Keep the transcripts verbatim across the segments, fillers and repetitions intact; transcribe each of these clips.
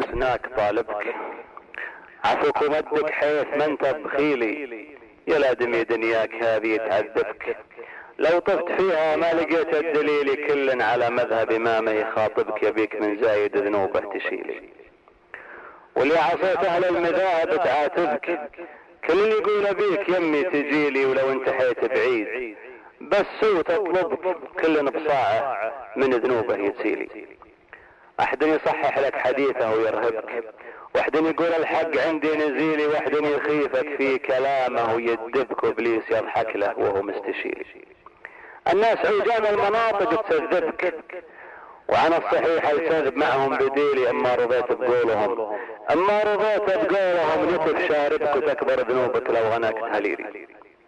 هناك طالبك عفوك ومدك حيث ما انت بخيلي، يا لا دمي دنياك هذه تعذبك، لو طفت فيها ما لقيت الدليل، كل على مذهب امامه يخاطبك، يبيك من زايد ذنوبه تشيلي. واللي عصيت اهل المذاهب تعاتبك، كل اللي يقول بيك يمي تجيلي، ولو انتحيت بعيد بس سو تطلبك، كل بصاعه من ذنوبه يتسيلي. احد يصحح لك حديثه ويرهبك، واحد يقول الحق عندي نزيلي، واحد يخيفك في كلامه ويدبك، وابليس يضحك له وهو مستشيلي. الناس عجام المناطق تكذبك، وعن الصحيح الكذب معهم بديلي، اما رضيت بقولهم اما رضيت بقولهم نتف شاربك وتكبر ذنوبك لو غناك تهليلي.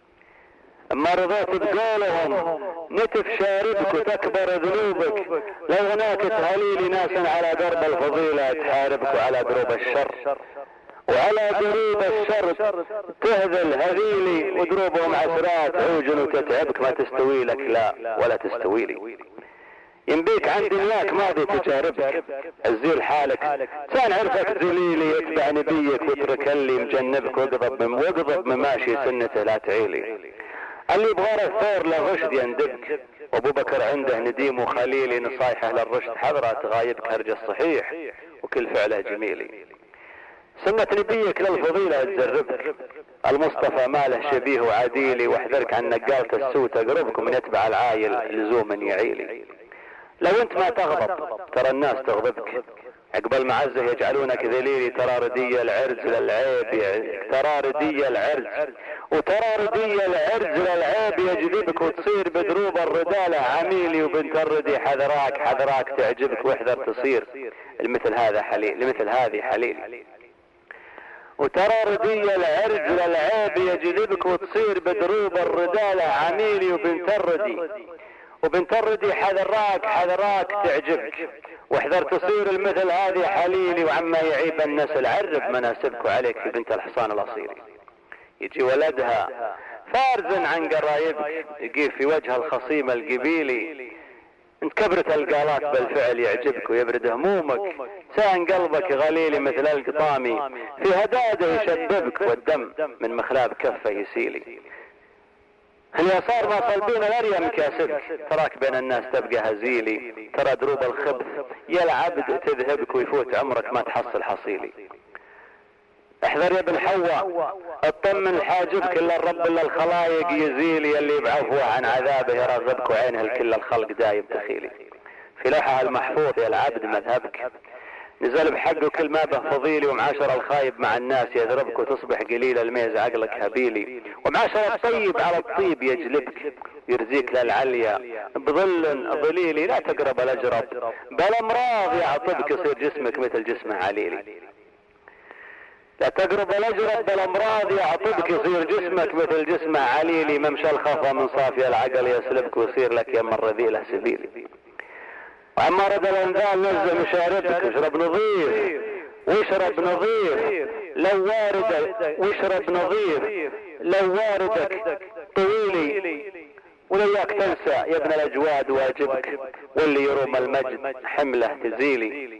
اما رضيت بقولهم نتف شاربك وتكبر ذنوبك لو غناك تهليلي. ناس على درب الفضيلة تحاربك، وعلى دروب الشر وعلى دروب الشر تهذل هذيلي، ودروبهم عسرات عوج وتتعبك، ما تستوي لك لا ولا تستوي لي. ينبيك عن دنياك ماضي تجاربك، الزيل حالك كان عرفك ذليلي، يتبع نبيك واترك اللي مجنبك، واقضب من واقضب من ماشي سنته لا تعيلي. اللي يبغى الثور للرشد يندبك، وابو بكر عنده نديم وخليلي، نصايحه للرشد حضره تغايبك هرج الصحيح، وكل فعله جميلي. سنة نبيك للفضيلة تجربك، المصطفى ماله شبيه وعديلي، واحذرك عن نقالة السوء تقربك، ومن يتبع العايل لزوما يعيلي. لو انت ما تغضب ترى الناس تغضبك، عقب المعزة يجعلونك ذليلي، ترى ردي العرج للعيب ترى ردي العرج وترى ردي العرج للعيب يجذبك، وتصير بدروب الردالة عميلي، وبنت الردي حذراك حذراك تعجبك، واحذر تصير المثل هذا حليل لمثل هذه حليل. وترى ردي العرج للعيب يجذبك، وتصير بدروب الردالة عميلي، وبنت الردي وبنت الردي حذراك حذراك تعجبك، واحذر تصير المثل هذه حليلي. وعما يعيب النسل عرب مناسبك، وعليك في بنت الحصان الاصيلي. يجي ولدها فارز عن قرايبك، يقيف في وجه الخصيم القبيلي، انت كبرت القالات بالفعل يعجبك، ويبرد همومك سان قلبك غليلي، مثل القطامي في هداده يشببك، والدم من مخلاب كفه يسيلي. اليسار ما صلبين الاريا مكاسبك، تراك بين الناس تبقى هزيلي، ترى دروب الخبث يا العبد تذهبك، ويفوت عمرك ما تحصل حصيلي. احذر يا ابن حواء اطمن حاجبك، الا الرب الا الخلايق يزيلي، اللي بعفوه عن عذابه يرغبك، وعينه الكل الخلق دايم تخيلي. في لوحها المحفوظ يا العبد مذهبك، نزل بحقه كل ما به فضيلي، ومعاشر الخايب مع الناس يذربك، وتصبح قليل الميز عقلك هبيلي. ومعاشر الطيب على الطيب يجلبك، يرزيك للعليا بظل ظليلي. لا تقرب الاجرب بل امراض يعطبك، يصير جسمك مثل جسمه عليلي. لا تقرب الاجرب بل امراض يعطبك، يصير جسمك مثل جسمه عليلي. ممشى الخفا من صافي العقل يسلبك، ويصير لك يم الرذيله سبيلي. وعما رد الانذال نزل مشاربك، اشرب نظيف واشرب نظيف لو واردك واشرب نظيف لو واردك طويلي، ولياك تنسى يا ابن الاجواد واجبك، واللي يروم المجد حمله تزيلي.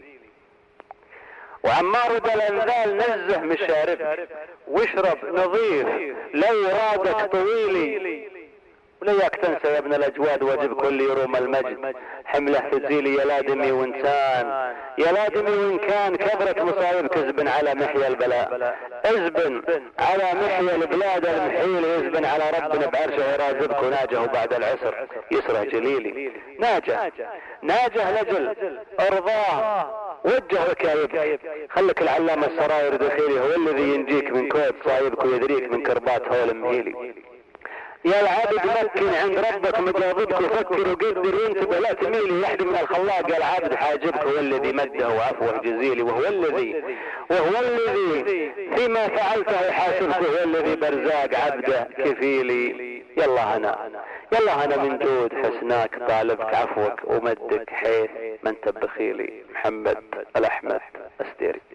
وعما رد الانذال نزه مشاربك، واشرب نظيف لو رادك طويلي، ولياك تنسى يا ابن الاجواد واجبك، واللي يروم المجد حمله تزيلي. يا لادمي وانسان يا لادمي وان كان كبرت مصايبك، ازبن على محيا البلاء ازبن على محيا البلاد المحيل، ازبن على ربنا بعرشه يرازبك، وناجه بعد العسر يسره جليلي. ناجه ناجه لجل ارضاه وجه ركايبك، خلك العلام السراير دخيلي، هو الذي ينجيك من كود صايبك، ويدريك من كربات هول مهيلي. يا العابد مكن عند ربك مجاوبك، وفكر وقدر وانتبه لا تميلي، يحد من الخلاق. يا العابد حاجبك، هو الذي مده وعفوه جزيلي، وهو الذي وهو الذي فيما فعلته يحاسبك، وهو الذي برزاق عبده كفيلي. يلا هنا يلا هنا من جود حسناك، طالبك عفوك ومدك حيث ما انت بخيلي. محمد الأحمد استيري.